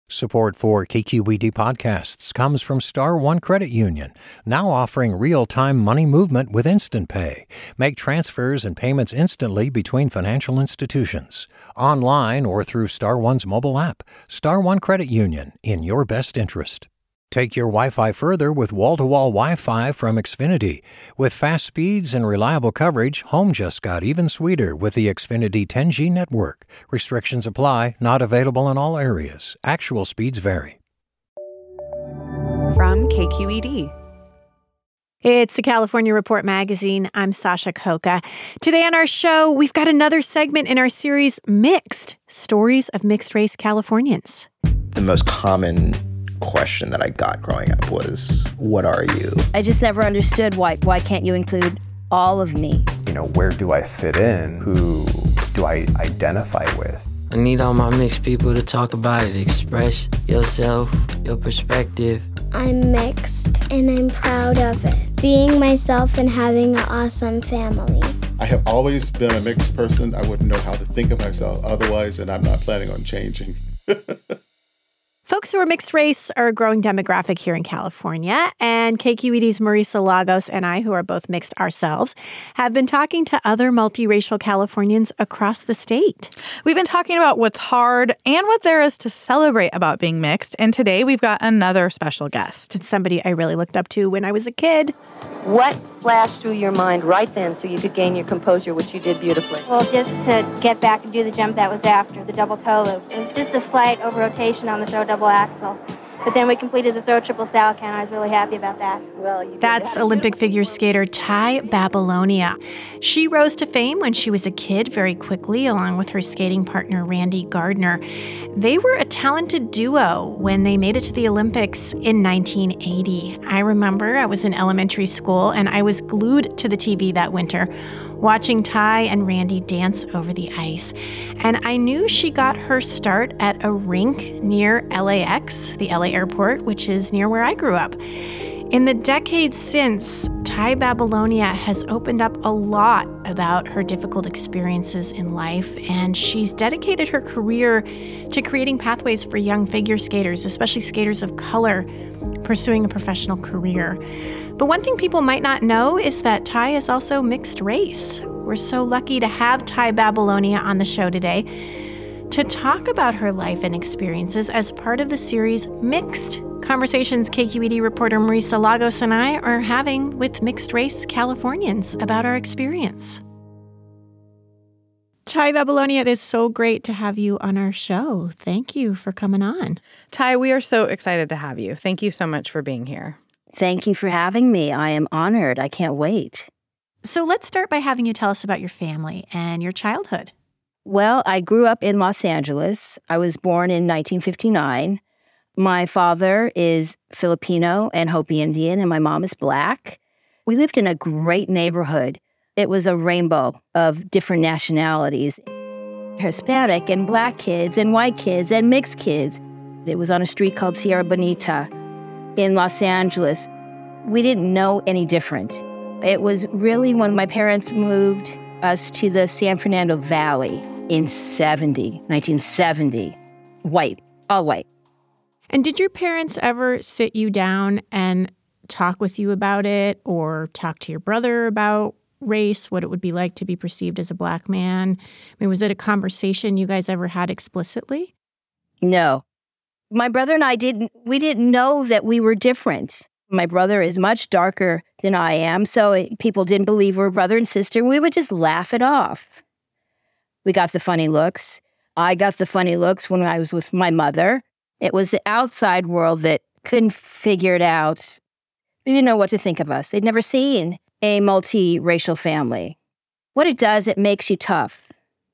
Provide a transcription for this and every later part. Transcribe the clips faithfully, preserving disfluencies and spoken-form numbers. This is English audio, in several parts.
Support for K Q E D podcasts comes from Star One Credit Union, now offering real-time money movement with Instant Pay. Make transfers and payments instantly between financial institutions, online or through Star One's mobile app. Star One Credit Union, in your best interest. Take your Wi-Fi further with wall-to-wall Wi-Fi from Xfinity. With fast speeds and reliable coverage, home just got even sweeter with the Xfinity ten G network. Restrictions apply, not available in all areas. Actual speeds vary. From K Q E D. It's the California Report magazine. I'm Sasha Khokha. Today on our show, we've got another segment in our series, Mixed, Stories of Mixed-Race Californians. The most common question that I got growing up was, what are you? I just never understood why why can't you include all of me? You know, where do I fit in? Who do I identify with? I need all my mixed people to talk about it, express yourself, your perspective. I'm mixed and I'm proud of it. Being myself and having an awesome family. I have always been a mixed person. I wouldn't know how to think of myself otherwise, and I'm not planning on changing. Folks who are mixed race are a growing demographic here in California, and K Q E D's Marisa Lagos and I, who are both mixed ourselves, have been talking to other multiracial Californians across the state. We've been talking about what's hard and what there is to celebrate about being mixed, and today we've got another special guest. Somebody I really looked up to when I was a kid. What flashed through your mind right then so you could gain your composure, which you did beautifully? Well, just to get back and do the jump that was after, the double toe loop. It was just a slight over-rotation on the throw double axel. But then we completed the throw triple salchow, and I was really happy about that. Well, you That's that. Olympic figure skater Tai Babylonia. She rose to fame when she was a kid very quickly, along with her skating partner, Randy Gardner. They were a talented duo when they made it to the Olympics in nineteen eighty. I remember I was in elementary school, and I was glued to the T V that winter, watching Tai and Randy dance over the ice. And I knew she got her start at a rink near L A X, the L A airport, which is near where I grew up. In the decades since, Tai Babylonia has opened up a lot about her difficult experiences in life, and she's dedicated her career to creating pathways for young figure skaters, especially skaters of color, pursuing a professional career. But one thing people might not know is that Tai is also mixed race. We're so lucky to have Tai Babylonia on the show today to talk about her life and experiences as part of the series Mixed, conversations K Q E D reporter Marisa Lagos and I are having with mixed-race Californians about our experience. Tai Babylonia, it is so great to have you on our show. Thank you for coming on. Tai, we are so excited to have you. Thank you so much for being here. Thank you for having me. I am honored. I can't wait. So let's start by having you tell us about your family and your childhood. Well, I grew up in Los Angeles. I was born in nineteen fifty-nine. My father is Filipino and Hopi Indian, and my mom is Black. We lived in a great neighborhood. It was a rainbow of different nationalities. Hispanic and Black kids and white kids and mixed kids. It was on a street called Sierra Bonita in Los Angeles. We didn't know any different. It was really when my parents moved us to the San Fernando Valley in seventy, nineteen seventy. White, all white. And did your parents ever sit you down and talk with you about it, or talk to your brother about race, what it would be like to be perceived as a Black man? I mean, was it a conversation you guys ever had explicitly? No. My brother and I didn't, we didn't know that we were different. My brother is much darker than I am, so it, people didn't believe we were brother and sister. We would just laugh it off. We got the funny looks. I got the funny looks when I was with my mother. It was the outside world that couldn't figure it out. They didn't know what to think of us. They'd never seen a multiracial family. What it does, it makes you tough.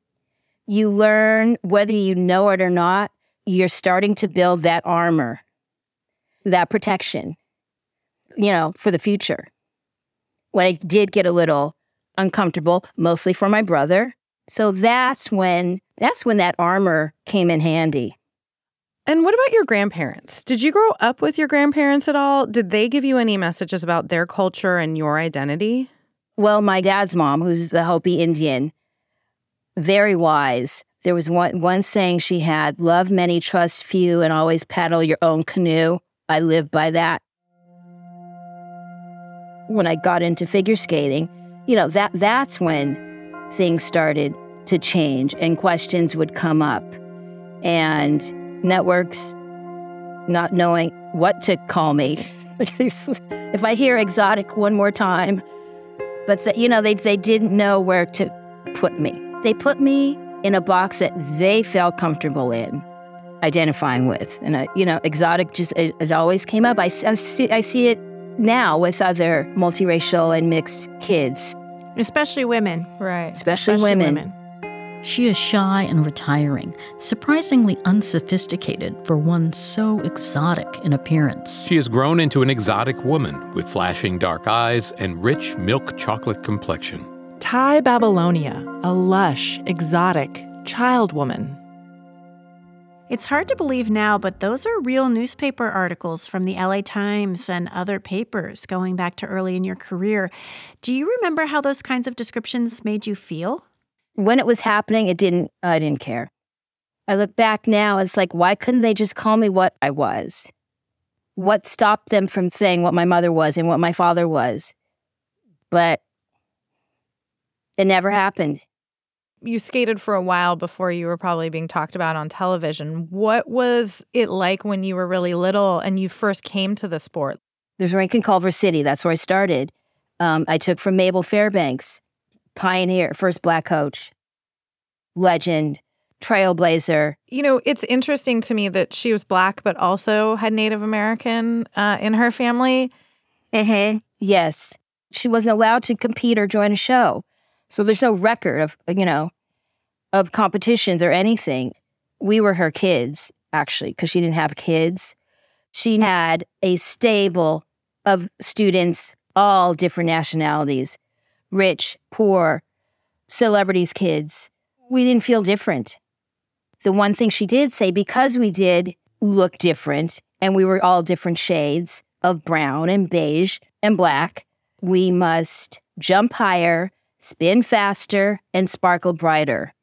You learn, whether you know it or not, you're starting to build that armor, that protection, you know, for the future. When I did get a little uncomfortable, mostly for my brother. So that's when, that's when that armor came in handy. And what about your grandparents? Did you grow up with your grandparents at all? Did they give you any messages about their culture and your identity? Well, my dad's mom, who's the Hopi Indian, very wise, There was one, one saying she had, love many, trust few, and always paddle your own canoe. I live by that. When I got into figure skating, you know, that that's when things started to change and questions would come up. And networks not knowing what to call me. If I hear exotic one more time, but, the, you know, they, they didn't know where to put me. They put me in a box that they felt comfortable in identifying with. And, I, you know, exotic just, it, it always came up. I, I, see, I see it now with other multiracial and mixed kids. Especially women. Right. Especially, Especially women. women. She is shy and retiring, surprisingly unsophisticated for one so exotic in appearance. She has grown into an exotic woman with flashing dark eyes and rich milk chocolate complexion. Ty Babylonia, a lush, exotic child woman. It's hard to believe now, but those are real newspaper articles from the L A Times and other papers going back to early in your career. Do you remember how those kinds of descriptions made you feel? When it was happening, it didn't, I didn't care. I look back now, it's like, why couldn't they just call me what I was? What stopped them from saying what my mother was and what my father was? But it never happened. You skated for a while before you were probably being talked about on television. What was it like when you were really little and you first came to the sport? There's a rink in Culver City. That's where I started. Um, I took from Mabel Fairbanks. Pioneer, first black coach, legend, trailblazer. You know, it's interesting to me that she was black, but also had Native American uh, in her family. Mm-hmm. Yes. She wasn't allowed to compete or join a show. So there's no record of, you know, of competitions or anything. We were her kids, actually, because she didn't have kids. She had a stable of students, all different nationalities. Rich, poor, celebrities' kids. We didn't feel different. The one thing she did say, because we did look different, and we were all different shades of brown and beige and black, we must jump higher, spin faster, and sparkle brighter.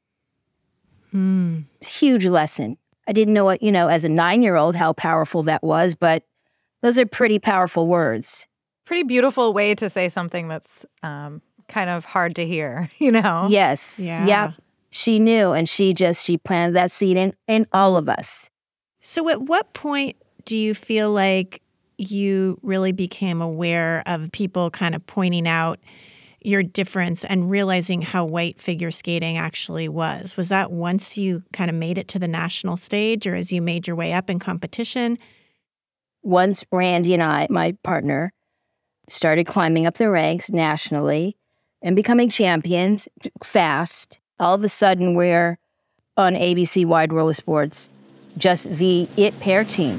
Hmm. Huge lesson. I didn't know what, you know, as a nine-year-old, how powerful that was, but those are pretty powerful words. Pretty beautiful way to say something that's um, kind of hard to hear, you know? Yes. Yeah. Yep. She knew, and she just, she planted that seed in, in all of us. So at what point do you feel like you really became aware of people kind of pointing out your difference and realizing how white figure skating actually was? Was that once you kind of made it to the national stage, or as you made your way up in competition? Once Randy and I, my partner, started climbing up the ranks nationally and becoming champions fast, all of a sudden we're on A B C Wide World of Sports, just the it pair team.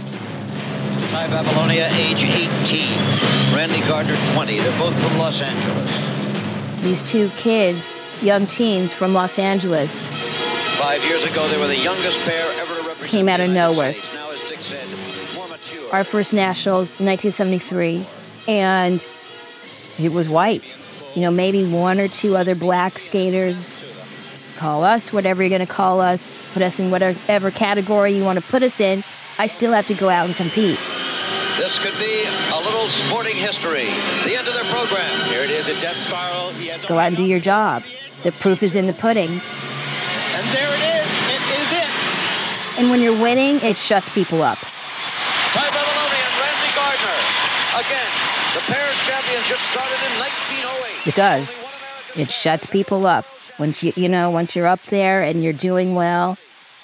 Ty Babylonia, age eighteen. Randy Gardner, twenty. They're both from Los Angeles. These two kids, young teens from Los Angeles. Five years ago, they were the youngest pair ever to represent came out of nowhere. Now, as Dick said, more mature. Our first nationals, nineteen seventy-three, and it was white. You know, maybe one or two other black skaters. Call us whatever you're going to call us. Put us in whatever category you want to put us in. I still have to go out and compete. This could be a little sporting history. The end of their program. Here it is at Death Spiral. Just go out and do your job. The proof is in the pudding. And there it is. It is it. And when you're winning, it shuts people up. Ty Babylonia and Randy Gardner. Again, the pairs championship started in nineteen oh eight. It does. It shuts people up. Once you, you know, once you're up there and you're doing well.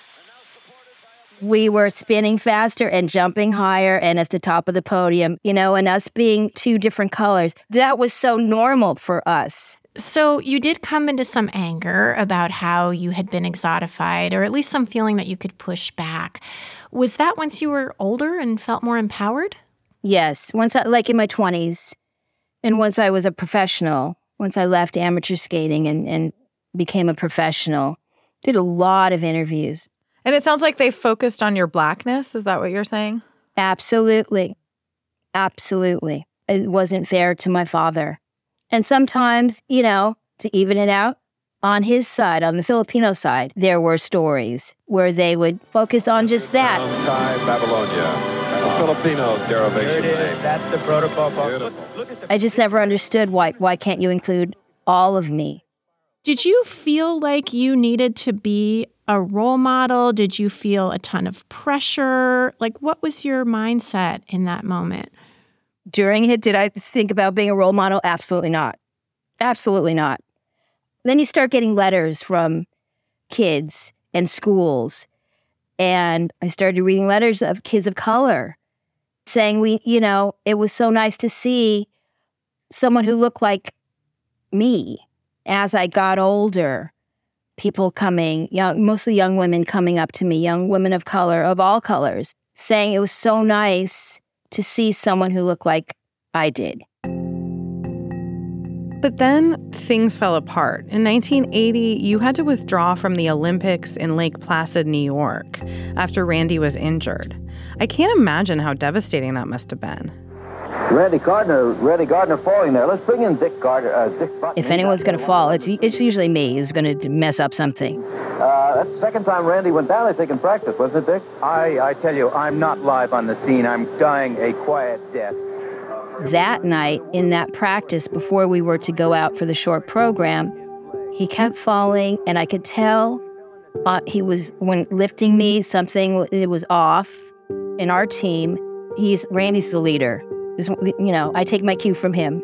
We were spinning faster and jumping higher and at the top of the podium, you know, and us being two different colors. That was so normal for us. So you did come into some anger about how you had been exotified, or at least some feeling that you could push back. Was that once you were older and felt more empowered? Yes. Once I, like in my twenties, and once I was a professional, once I left amateur skating and, and became a professional, did a lot of interviews. And it sounds like they focused on your blackness. Is that what you're saying? Absolutely. Absolutely. It wasn't fair to my father. And sometimes, you know, to even it out, On his side, on the Filipino side, there were stories where they would focus on just that. Thai Babylonia, a Filipino derivation. There it is. That's the protocol. I just never understood why why can't you include all of me? Did you feel like you needed to be a role model? Did you feel a ton of pressure? Like, what was your mindset in that moment? During it, did I think about being a role model? Absolutely not. Absolutely not. Then you start getting letters from kids and schools. And I started reading letters of kids of color saying, we, you know, it was so nice to see someone who looked like me. As I got older, people coming, young, mostly young women coming up to me, young women of color, of all colors, saying it was so nice to see someone who looked like I did. But then things fell apart. In nineteen eighty, you had to withdraw from the Olympics in Lake Placid, New York, after Randy was injured. I can't imagine how devastating that must have been. Randy Gardner, Randy Gardner falling there. Let's bring in Dick Gardner. Uh, Dick Button. If anyone's going to fall, it's it's usually me who's going to mess up something. Uh, that's the second time Randy went down, I think, in practice, wasn't it, Dick? I, I tell you, I'm not live on the scene. I'm dying a quiet death. That night, in that practice, before we were to go out for the short program, he kept falling, and I could tell uh, he was, when lifting me, something, it was off in our team. He's Randy's the leader. You know, I take my cue from him.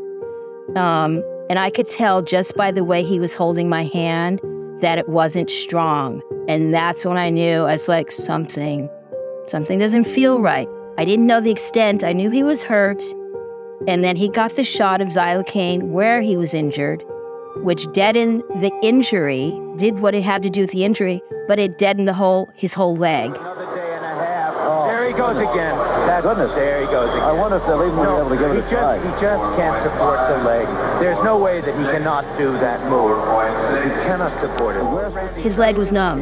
Um, and I could tell just by the way he was holding my hand that it wasn't strong. And that's when I knew, I was like, something, something doesn't feel right. I didn't know the extent. I knew he was hurt. And then he got the shot of xylocaine where he was injured, which deadened the injury, did what it had to do with the injury, but it deadened the whole his whole leg. Another day and a half. Oh. There he goes again. That's, Goodness. There he goes again. I wonder if they'll even no, be able to give he it a just, try. He just can't support the leg. There's no way that he cannot do that move. He cannot support it. His leg was numb,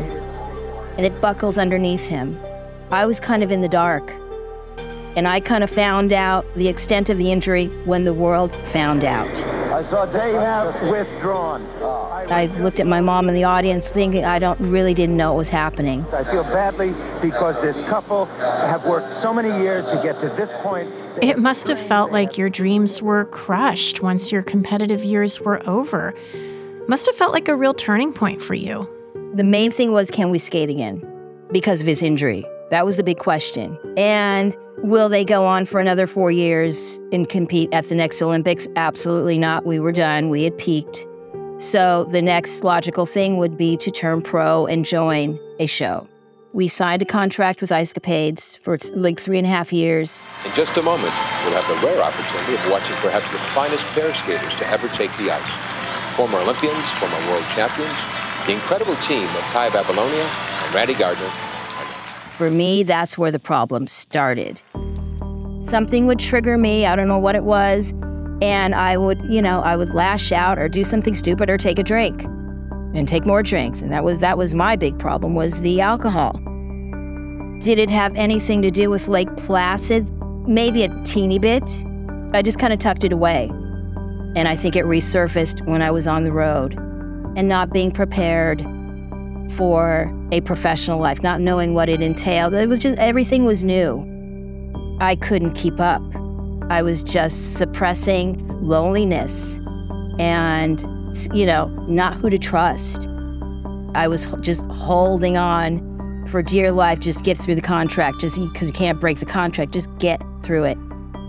and it buckles underneath him. I was kind of in the dark. And I kind of found out the extent of the injury when the world found out. I saw they have withdrawn. I looked at my mom in the audience thinking I don't really didn't know what was happening. I feel badly because this couple have worked so many years to get to this point. It must have felt like your dreams were crushed once your competitive years were over. Must have felt like a real turning point for you. The main thing was, can we skate again? Because of his injury. That was the big question. And will they go on for another four years and compete at the next Olympics? Absolutely not. We were done. We had peaked. So the next logical thing would be to turn pro and join a show. We signed a contract with Ice Capades for like three and a half years. In just a moment, we'll have the rare opportunity of watching perhaps the finest pair skaters to ever take the ice. Former Olympians, former world champions, the incredible team of Thai Babylonia and Randy Gardner. For me, that's where the problem started. Something would trigger me, I don't know what it was, and I would, you know, I would lash out or do something stupid or take a drink and take more drinks. And that was that was my big problem, was the alcohol. Did it have anything to do with Lake Placid? Maybe a teeny bit. I just kind of tucked it away. And I think it resurfaced when I was on the road and not being prepared for a professional life, not knowing what it entailed. It was just, everything was new. I couldn't keep up. I was just suppressing loneliness and, you know, not who to trust. I was just holding on for dear life, just get through the contract, just because you can't break the contract, just get through it.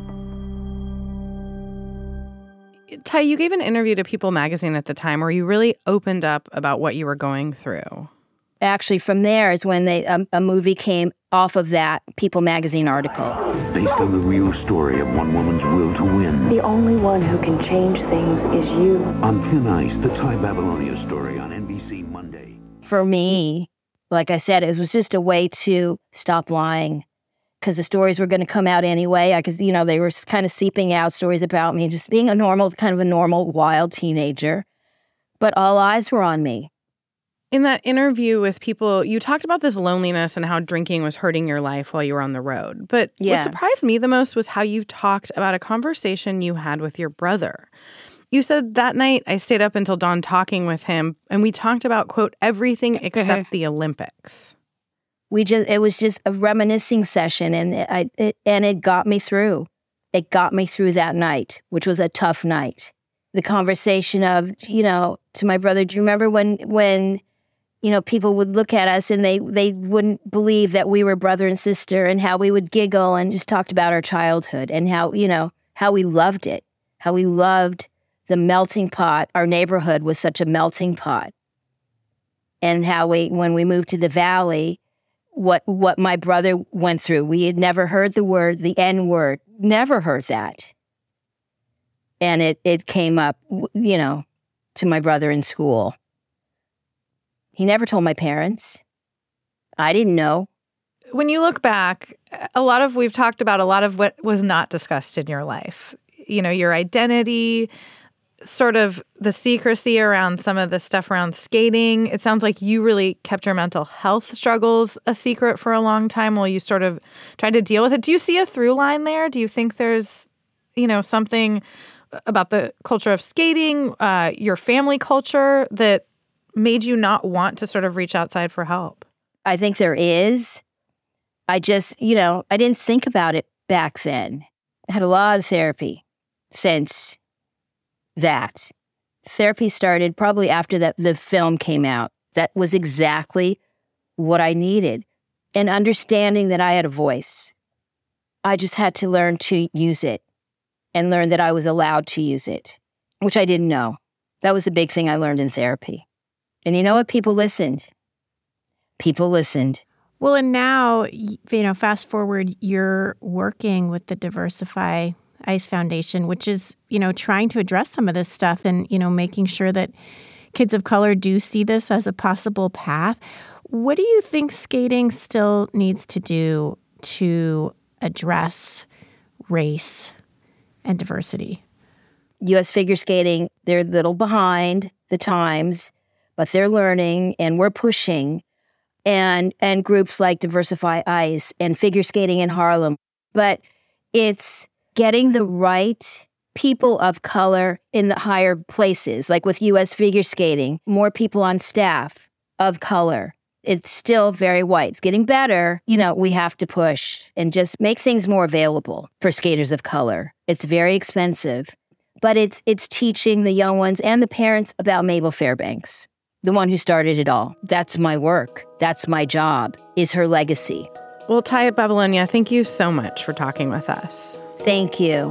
Ty, you gave an interview to People magazine at the time where you really opened up about what you were going through. Actually, from there is when they um, a movie came off of that People magazine article. Based on the real story of one woman's will to win. The only one who can change things is you. On Thin Ice, the Thai Babylonia story on N B C Monday. For me, like I said, it was just a way to stop lying. Because the stories were going to come out anyway. I could, you know, they were kind of seeping out, stories about me, just being a normal, kind of a normal, wild teenager. But all eyes were on me. In that interview with People, you talked about this loneliness and how drinking was hurting your life while you were on the road. But yeah. What surprised me the most was how you talked about a conversation you had with your brother. You said that night I stayed up until dawn talking with him, and we talked about, quote, everything except the Olympics. We just it was just a reminiscing session, and I it, and it got me through. It got me through that night, which was a tough night. The conversation of, you know, to my brother, do you remember when when you know people would look at us and they they wouldn't believe that we were brother and sister, and how we would giggle and just talked about our childhood and how, you know, how we loved it, how we loved the melting pot. Our neighborhood was such a melting pot, and how we when we moved to the valley, what what my brother went through. We had never heard the word, the N word, never heard that. And it, it came up, you know, to my brother in school. He never told my parents. I didn't know. When you look back, a lot of, we've talked about a lot of what was not discussed in your life. You know, your identity, sort of the secrecy around some of the stuff around skating. It sounds like you really kept your mental health struggles a secret for a long time while you sort of tried to deal with it. Do you see a through line there? Do you think there's, you know, something about the culture of skating, uh, your family culture, that made you not want to sort of reach outside for help? I think there is. I just, you know, I didn't think about it back then. I had a lot of therapy since that. Therapy started probably after that the film came out. That was exactly what I needed. And understanding that I had a voice. I just had to learn to use it and learn that I was allowed to use it, which I didn't know. That was the big thing I learned in therapy. And you know what? People listened. People listened. Well, and now, you know, fast forward, you're working with the Diversify ICE Foundation, which is, you know, trying to address some of this stuff and, you know, making sure that kids of color do see this as a possible path. What do you think skating still needs to do to address race and diversity? U S figure skating, they're a little behind the times, but they're learning and we're pushing. And and groups like Diversify ICE and Figure Skating in Harlem. But it's getting the right people of color in the higher places, like with U S figure skating, more people on staff of color. It's still very white. It's getting better. You know, we have to push and just make things more available for skaters of color. It's very expensive, but it's it's teaching the young ones and the parents about Mabel Fairbanks, the one who started it all. That's my work. That's my job, is her legacy. Well, Ty Babylonia, thank you so much for talking with us. Thank you.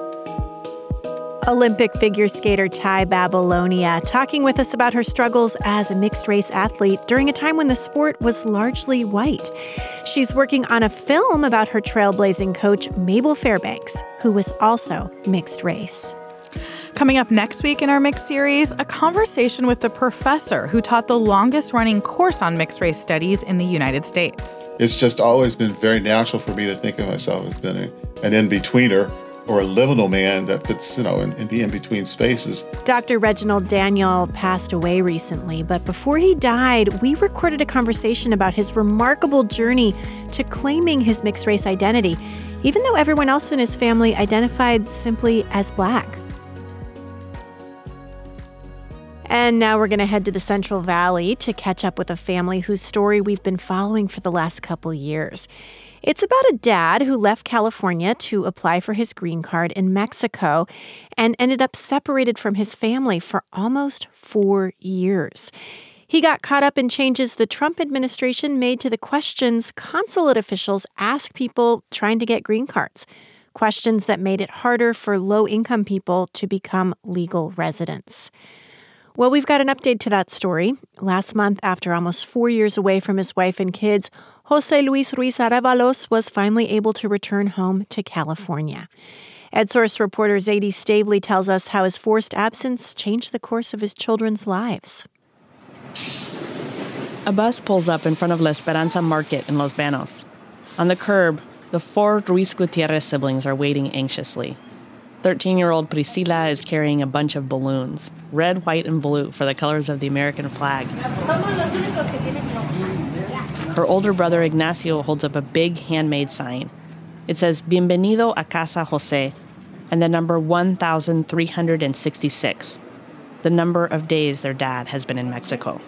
Olympic figure skater Ty Babylonia talking with us about her struggles as a mixed-race athlete during a time when the sport was largely white. She's working on a film about her trailblazing coach, Mabel Fairbanks, who was also mixed race. Coming up next week in our Mixed series, a conversation with the professor who taught the longest-running course on mixed-race studies in the United States. It's just always been very natural for me to think of myself as being a, an in-betweener or a liminal man that fits, you know, in, in the in-between spaces. Doctor Reginald Daniel passed away recently, but before he died, we recorded a conversation about his remarkable journey to claiming his mixed-race identity, even though everyone else in his family identified simply as Black. And now we're going to head to the Central Valley to catch up with a family whose story we've been following for the last couple years. It's about a dad who left California to apply for his green card in Mexico and ended up separated from his family for almost four years. He got caught up in changes the Trump administration made to the questions consulate officials ask people trying to get green cards, questions that made it harder for low-income people to become legal residents. Well, we've got an update to that story. Last month, after almost four years away from his wife and kids, Jose Luis Ruiz Arevalos was finally able to return home to California. EdSource reporter Zadie Stavely tells us how his forced absence changed the course of his children's lives. A bus pulls up in front of La Esperanza Market in Los Banos. On the curb, the four Ruiz Gutierrez siblings are waiting anxiously. thirteen-year-old Priscila is carrying a bunch of balloons, red, white, and blue for the colors of the American flag. Her older brother Ignacio holds up a big handmade sign. It says, Bienvenido a Casa Jose, and the number one thousand three hundred sixty-six, the number of days their dad has been in Mexico.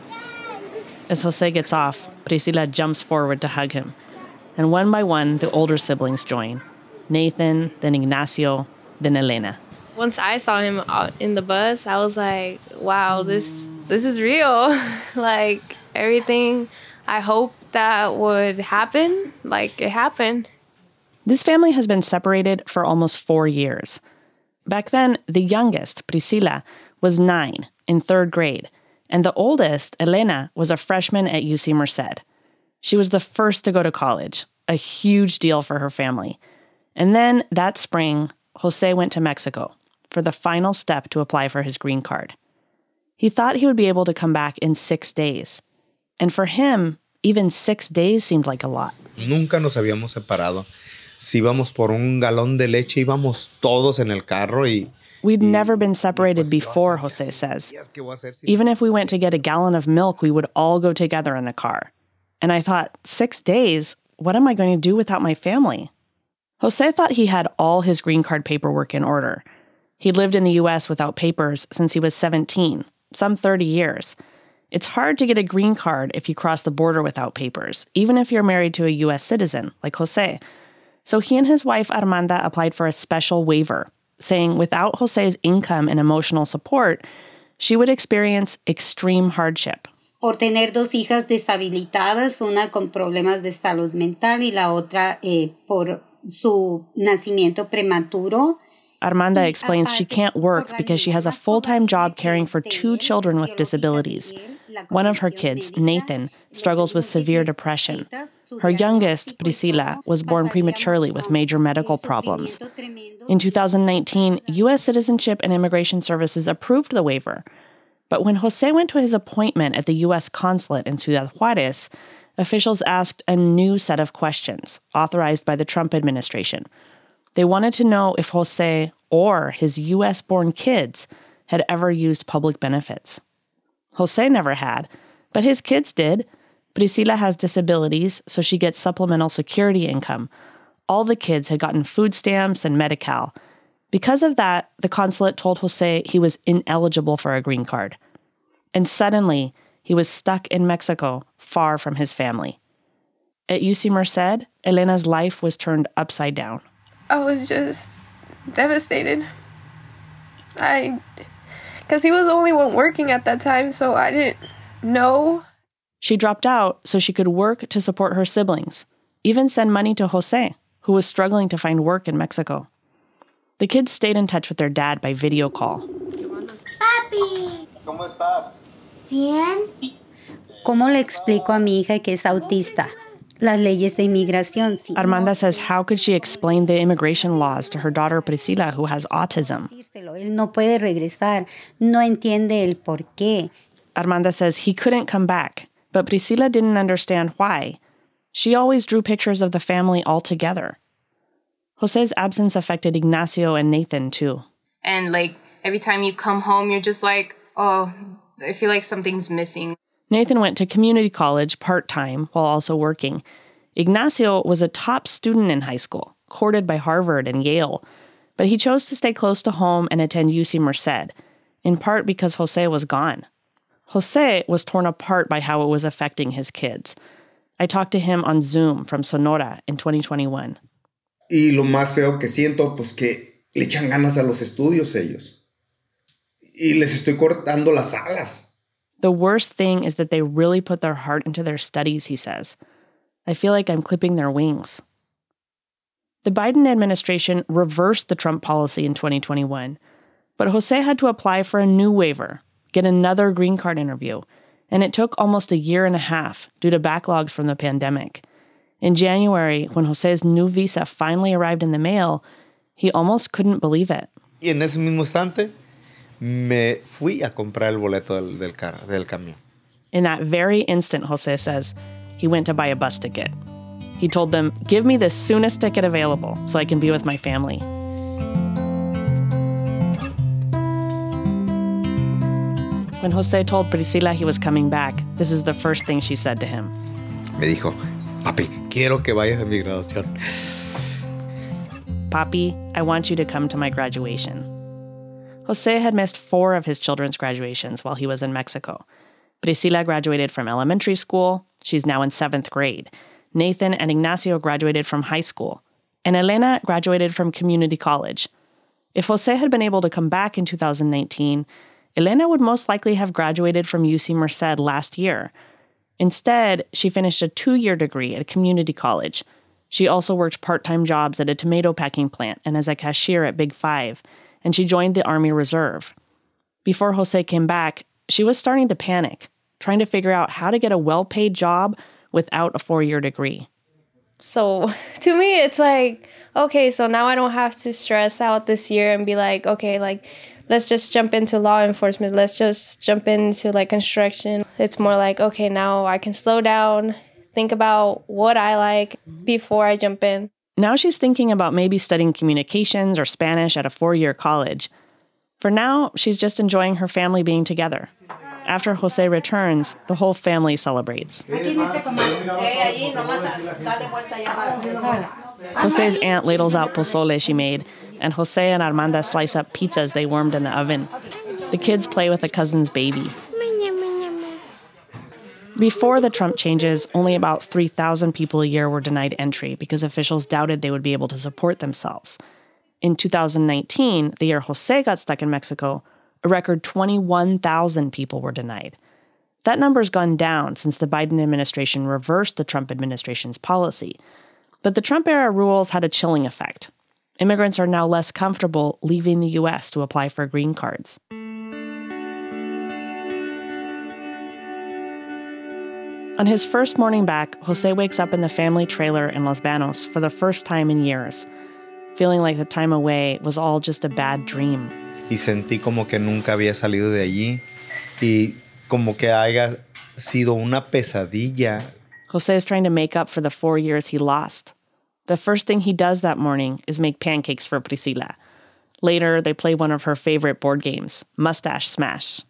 As Jose gets off, Priscila jumps forward to hug him, and one by one, the older siblings join. Nathan, then Ignacio, then Elena. Once I saw him out in the bus, I was like, wow, this this is real. Like, everything I hoped that would happen, like, it happened. This family has been separated for almost four years. Back then, the youngest, Priscila, was nine, in third grade, and the oldest, Elena, was a freshman at U C Merced. She was the first to go to college, a huge deal for her family. And then, that spring, Jose went to Mexico for the final step to apply for his green card. He thought he would be able to come back in six days. And for him, even six days seemed like a lot. Nunca nos habíamos separado. Si íbamos por un galón de leche, íbamos todos en el carro y... We'd never been separated before, Jose says. Even if we went to get a gallon of milk, we would all go together in the car. And I thought, six days? What am I going to do without my family? Jose thought he had all his green card paperwork in order. He'd lived in the U S without papers since he was seventeen, some thirty years. It's hard to get a green card if you cross the border without papers, even if you're married to a U S citizen, like Jose. So he and his wife Armanda applied for a special waiver, saying without Jose's income and emotional support, she would experience extreme hardship. Por tener dos hijas deshabilitadas, una con problemas de salud mental y la otra eh, por su nacimiento prematuro. Armanda explains she can't work because she has a full-time job caring for two children with disabilities. One of her kids, Nathan, struggles with severe depression. Her youngest, Priscila, was born prematurely with major medical problems. In two thousand nineteen, U S Citizenship and Immigration Services approved the waiver. But when Jose went to his appointment at the U S consulate in Ciudad Juarez, officials asked a new set of questions, authorized by the Trump administration. They wanted to know if Jose or his U S-born kids had ever used public benefits. Jose never had, but his kids did. Priscila has disabilities, so she gets supplemental security income. All the kids had gotten food stamps and Medi-Cal. Because of that, the consulate told Jose he was ineligible for a green card. And suddenly, he was stuck in Mexico, far from his family. At U C Merced, Elena's life was turned upside down. I was just devastated. I, because he was the only one working at that time, so I didn't know. She dropped out so she could work to support her siblings, even send money to Jose, who was struggling to find work in Mexico. The kids stayed in touch with their dad by video call. Papi, ¿cómo estás? Bien. ¿Cómo le explico a mi hija que es autista? Las leyes de inmigración. Armanda says how could she explain the immigration laws to her daughter Priscila, who has autism? Él no puede regresar. No entiende el por qué. Armanda says he couldn't come back, but Priscila didn't understand why. She always drew pictures of the family all together. Jose's absence affected Ignacio and Nathan, too. And, like, every time you come home, you're just like, oh, I feel like something's missing. Nathan went to community college part-time while also working. Ignacio was a top student in high school, courted by Harvard and Yale, but he chose to stay close to home and attend U C Merced, in part because Jose was gone. Jose was torn apart by how it was affecting his kids. I talked to him on Zoom from Sonora in twenty twenty-one. Y lo más feo que siento, pues que le echan ganas a los estudios ellos. Y les estoy cortando las alas. The worst thing is that they really put their heart into their studies, he says. I feel like I'm clipping their wings. The Biden administration reversed the Trump policy in twenty twenty-one, but Jose had to apply for a new waiver, get another green card interview, and it took almost a year and a half due to backlogs from the pandemic. In January, when Jose's new visa finally arrived in the mail, he almost couldn't believe it. Y en ese mismo instante, me fui a comprar el boleto del, del, car, del camión. In that very instant, Jose says, he went to buy a bus ticket. He told them, give me the soonest ticket available so I can be with my family. When Jose told Priscila he was coming back, this is the first thing she said to him. Me dijo, papi, quiero que vayas a mi graduación. Papi, I want you to come to my graduation. Jose had missed four of his children's graduations while he was in Mexico. Priscila graduated from elementary school. She's now in seventh grade. Nathan and Ignacio graduated from high school. And Elena graduated from community college. If Jose had been able to come back in two thousand nineteen, Elena would most likely have graduated from U C Merced last year. Instead, she finished a two-year degree at a community college. She also worked part-time jobs at a tomato packing plant and as a cashier at Big Five, and she joined the Army Reserve. Before Jose came back, she was starting to panic, trying to figure out how to get a well-paid job without a four-year degree. So to me, it's like, okay, so now I don't have to stress out this year and be like, okay, like, let's just jump into law enforcement. Let's just jump into like construction. It's more like, okay, now I can slow down, think about what I like before I jump in. Now she's thinking about maybe studying communications or Spanish at a four-year college. For now, she's just enjoying her family being together. After Jose returns, the whole family celebrates. Jose's aunt ladles out pozole she made, and Jose and Armanda slice up pizzas they warmed in the oven. The kids play with a cousin's baby. Before the Trump changes, only about three thousand people a year were denied entry because officials doubted they would be able to support themselves. In two thousand nineteen, the year Jose got stuck in Mexico, a record twenty-one thousand people were denied. That number's gone down since the Biden administration reversed the Trump administration's policy. But the Trump-era rules had a chilling effect. Immigrants are now less comfortable leaving the U S to apply for green cards. On his first morning back, Jose wakes up in the family trailer in Los Banos for the first time in years, feeling like the time away was all just a bad dream. Y sentí como que nunca había salido de allí y como que haya sido una pesadilla. Jose is trying to make up for the four years he lost. The first thing he does that morning is make pancakes for Priscila. Later, they play one of her favorite board games, Mustache Smash.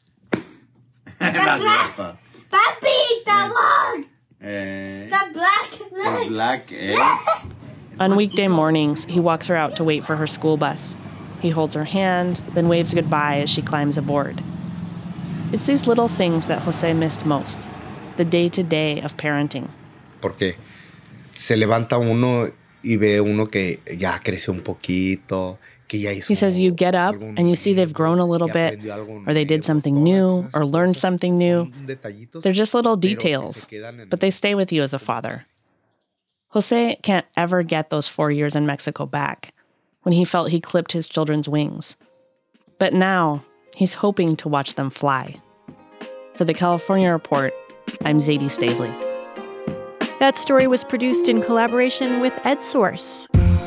Papi, the log! Eh, The black leg! black, eh? On weekday mornings, he walks her out to wait for her school bus. He holds her hand, then waves goodbye as she climbs aboard. It's these little things that Jose missed most, the day-to-day of parenting. Porque se levanta uno y ve uno que ya creció un poquito, que ya hizo. He says you get up and you see they've grown a little bit, or they did something new, or learned something new. They're just little details, but they stay with you as a father. Jose can't ever get those four years in Mexico back, when he felt he clipped his children's wings. But now, he's hoping to watch them fly. For the California Report, I'm Zadie Stavely. That story was produced in collaboration with EdSource.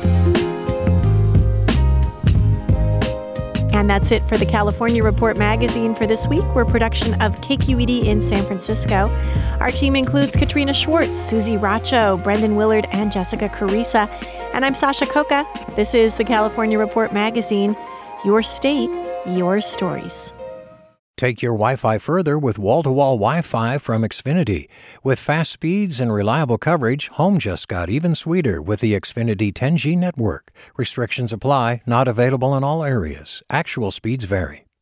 And that's it for the California Report magazine for this week. We're a production of K Q E D in San Francisco. Our team includes Katrina Schwartz, Susie Racho, Brendan Willard, and Jessica Carissa. And I'm Sasha Coca. This is the California Report magazine. Your state, your stories. Take your Wi-Fi further with wall-to-wall Wi-Fi from Xfinity. With fast speeds and reliable coverage, home just got even sweeter with the Xfinity ten G network. Restrictions apply, not available in all areas. Actual speeds vary.